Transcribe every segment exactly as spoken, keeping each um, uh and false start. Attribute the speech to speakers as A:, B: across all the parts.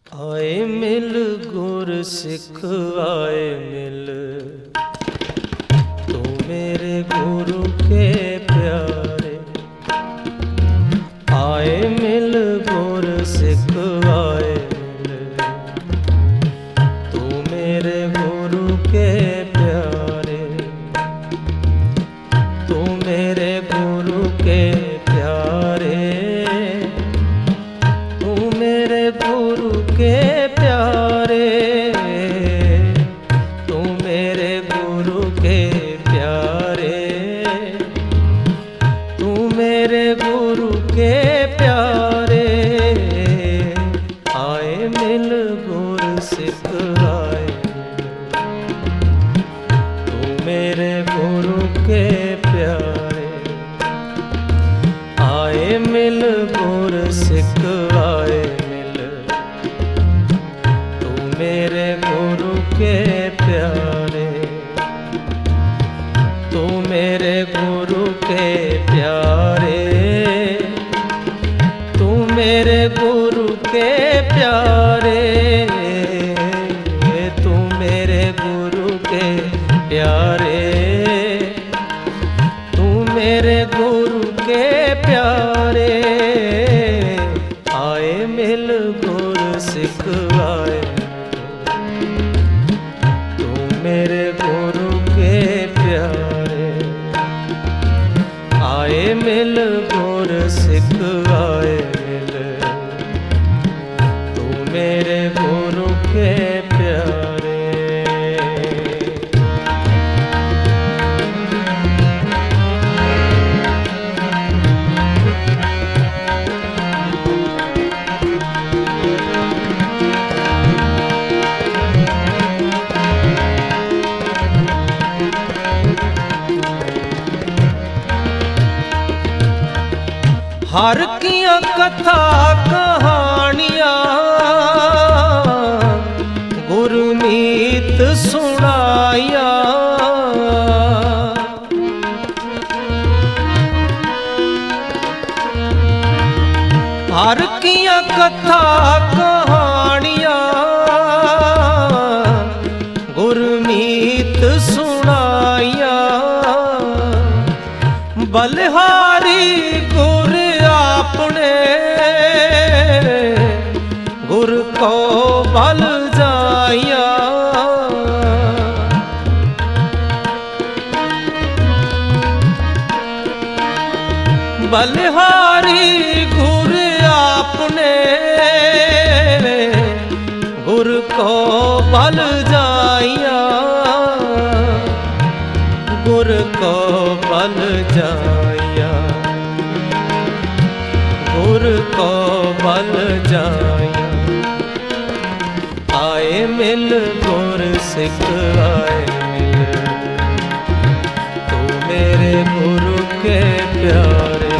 A: आए मिल गुर सिख आए मिल, तू मेरे गुरु के प्यारे। आए मिल गुर सिख आए मिल, तू मेरे गुरु के प्यारे। तू मेरे गुरु के प्यारे, तू मेरे गुरु के प्यारे। तू मेरे गुरु के प्यारे, तू मेरे गुरु के प्यारे। आए मिल गुर सिख आए, तू मेरे गुरु के प्यारे। आए मिल गुर सिख आए मिल, तू मेरे गुरु के प्यारे। तू मेरे गुरु के प्यारे, तू मेरे गुरु के प्यारे। तू मेरे गुरु के प्यारे, तू मेरे गुरु के प्यारे। आए मिल गुर सिख आए, तू मेरे गुरु के प्यारे। आए मिल गुर सिख आए मिल, तू मेरे गुरु के प्यारे। हर किया कथा कहानियां गुरमीत सुनाया। हर किया कथा कहानियां गुरमीत सुनाया। बलिहारी गुर अपने गुर को बल जाया। बलिहारी गुर अपने गुर को बल जाया। गुर को बल जाया, गुर को बल जाया। आए मिल गुर सिख आए मिल, तू मेरे गुरु के प्यारे।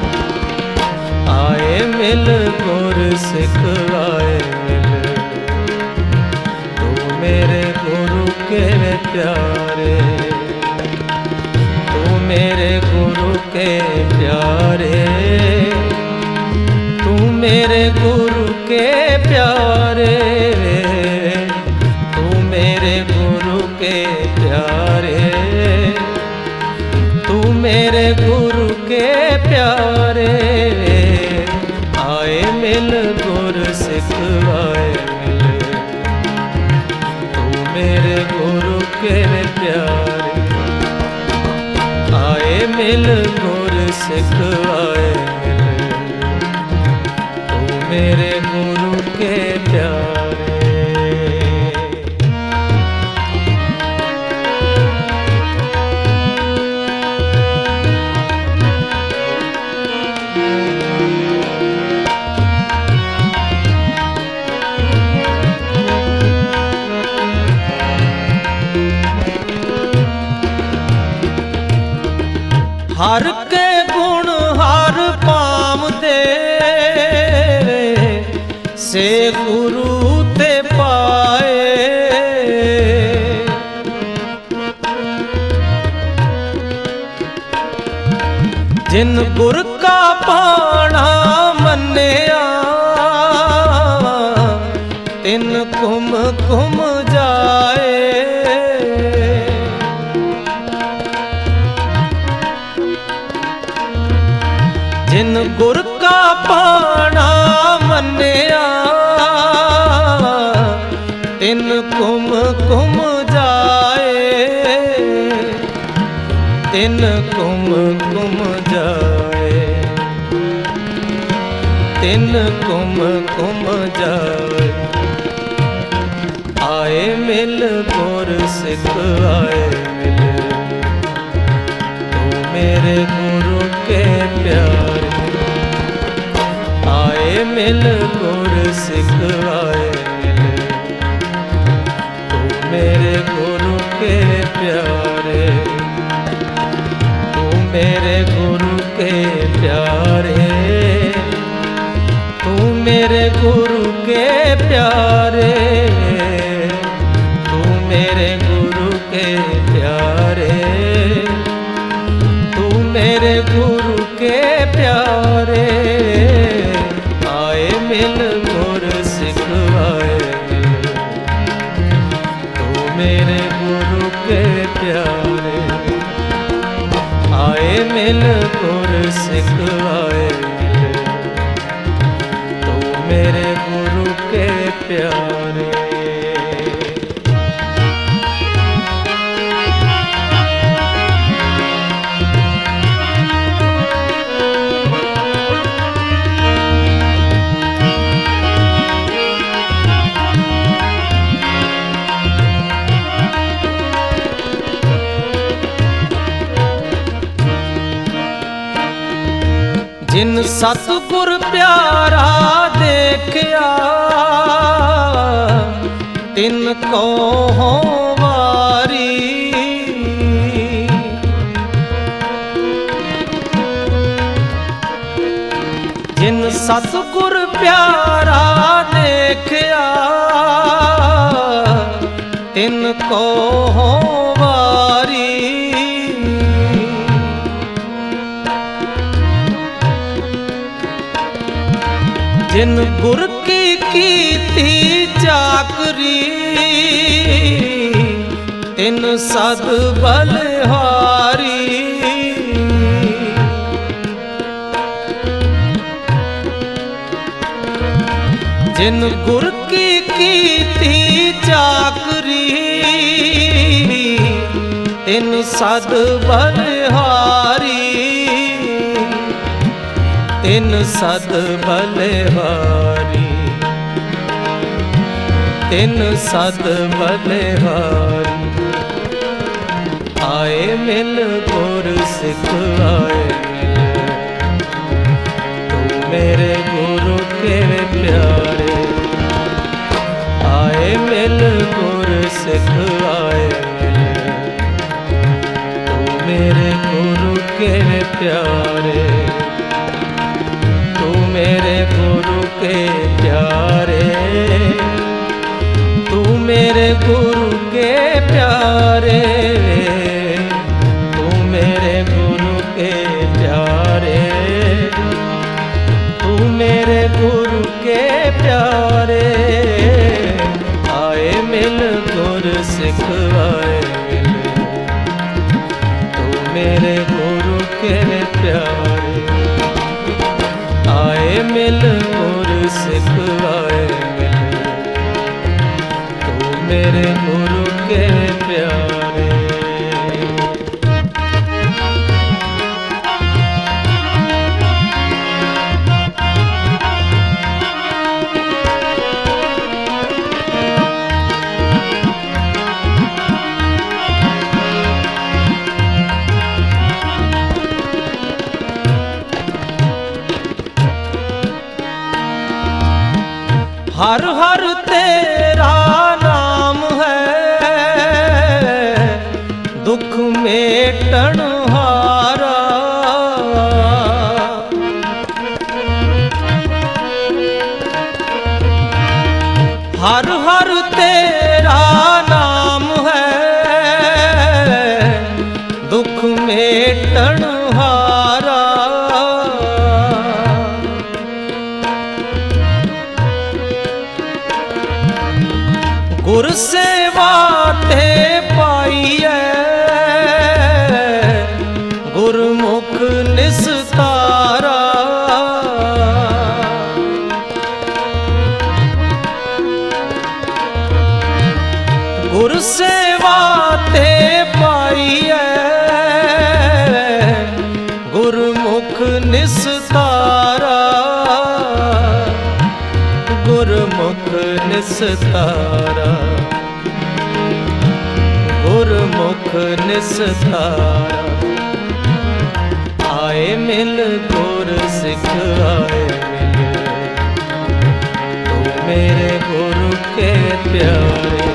A: आए मिल गुर सिख आए मिल, तू मेरे गुरु के प्यारे। तू मेरे गुरु के प्यारे, तू मेरे गुरु के प्यारे। तू मेरे गुरु के प्यारे, तू मेरे गुरु के प्यारे। आए मिल गुर सिख आए मिल, तू मेरे गुरु के प्यारे। आए मिल गुर सिख आए मिल, तू मेरे गुरु के प्यारे। हर के गुण हर पाम दे, से गुरु ते पाए। जिन गुर का पाना मन्निया, तिन कुम कुम जाए। जिन गुर का पाना मन्या तिन कुम कुम जाए। तिन कुम कुम जाए। तिन कुम कुम जाए। आए मिल गुर सिख आए मिल, तू मेरे गुरु के प्यारे। आए मिल गुर सिख आए मिल, तू मेरे गुरु के प्यारे। तू मेरे गुरु के प्यारे। तू मेरे गुरु के प्यारे। तू मेरे गुरु के प्यारे। तू मेरे गुरु के प्यारे। आए मिल गुर सिख आए मिल, तू मेरे गुरु के प्यारे। आए मिल गुर सिख आए मिल, तू मेरे गुरु के प्यारे। जिन सतगुर प्यारा देखया तिन को हो वारी। जिन सतगुर प्यारा देखया तिन को हो वारी। जिन गुर की कीती चाकरी तिन सद बलिहारी। जिन गुर की कीती चाकरी तिन सद बलिहारी। तिन सद बलिहारी। तिन सद बलिहारी। आए मिल गुर सिख आए मिल, तू मेरे गुरु के प्यारे। आए मिल गुर सिख आए मिल, तू मेरे गुरु के प्यारे। मेरे गुरु के प्यारे। तू मेरे गुरु के प्यारे। तू मेरे गुरु के प्यारे। तू मेरे गुरु के प्यारे। आए मिल गुर सिख आए मिल, तू मेरे गुरु के प्यारे। आए मिल गुर सिख आए मिल, तू मेरे गुरु के प्यारे। हर हर तेरा नाम है दुख मेटन हारा। हर हर तेरा नाम है दुख मेटन हारा। गुर सेवा ते पाइए गुरमुख निस्तारा। गुर सेवा ते पाइए गुरमुख निस्तारा। गुरमुख निस्तारा गुरमुख निस्तारा। आए मिल गुर सिख आए मिल तू मेरे गुरु के प्यारे।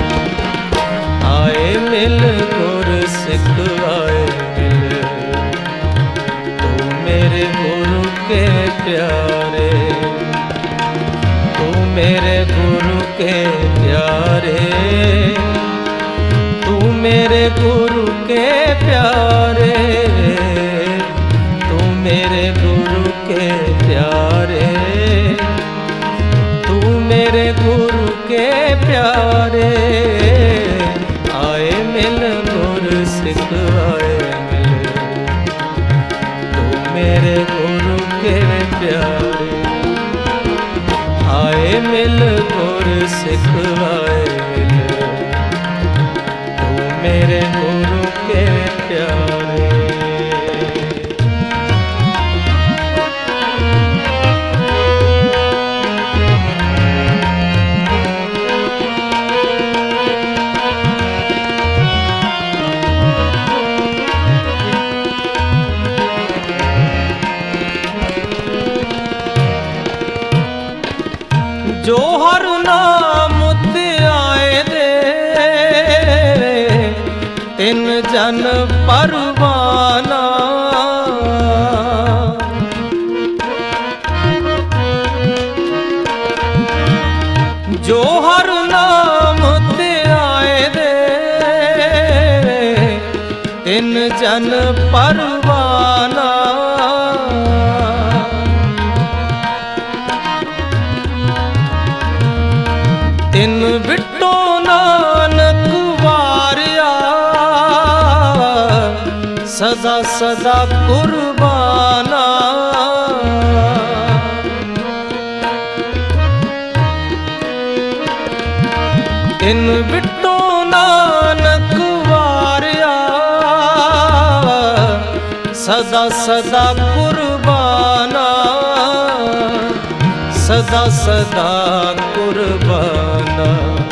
A: आए मिल गुर सिख आए मिल तू मेरे गुरु के प्यारे। तू मेरे गुरु के प्यारे तू मेरे गुरु के प्यारे। तू मेरे गुरु के प्यारे तू मेरे गुरु के प्यारे। आए मिल गुर सिख आए मिल तू मेरे गुरु के प्यारे। आए मिल गुर सिख आए मिल तू मेरे गुरु के प्यारे। जो हर नाम ते आए दे तिन जन परवाना। जो हर नाम ते आए दे तिन जन परवाना। तिन बिटो नानक वारिया सदा सदा कुर्बाना। तिन बिटो नानक वारिया सदा सदा कुर्बाना। सदा सदा कुर्बाना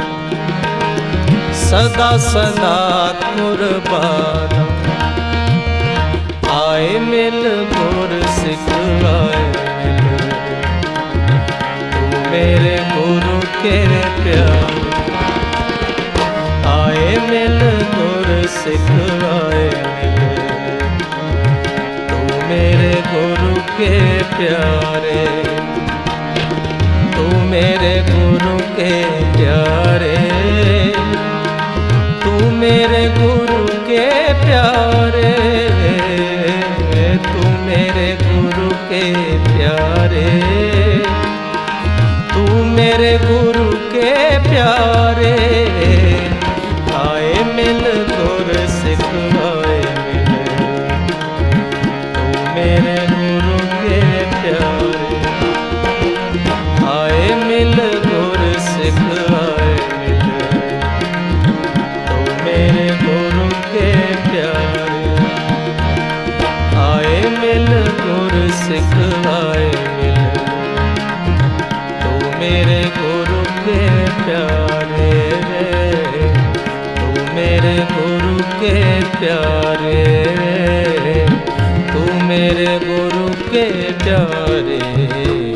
A: सदा सदा कुर्बाना। आए मिल गुर सिख आए मिल तू मेरे गुरु के प्यारे। आए मिल गुर सिख आए मिल तू मेरे गुरु के प्यारे। तू मेरे गुरु के प्यारे तू मेरे गुरु के प्यारे। तू मेरे गुरु के प्यारे तू मेरे गुरु के प्यारे। आए मिल गुर सिख आए मिल तू मेरे गुरु के प्यारे। आए मिल गुर सिख आए मिल तू मेरे गुरु के प्यारे। आए मिल गुर सिख आए मिल तू मेरे गुरु के प्यारे। तू मेरे गुरु के प्यारे तू मेरे गुरु के प्यारे।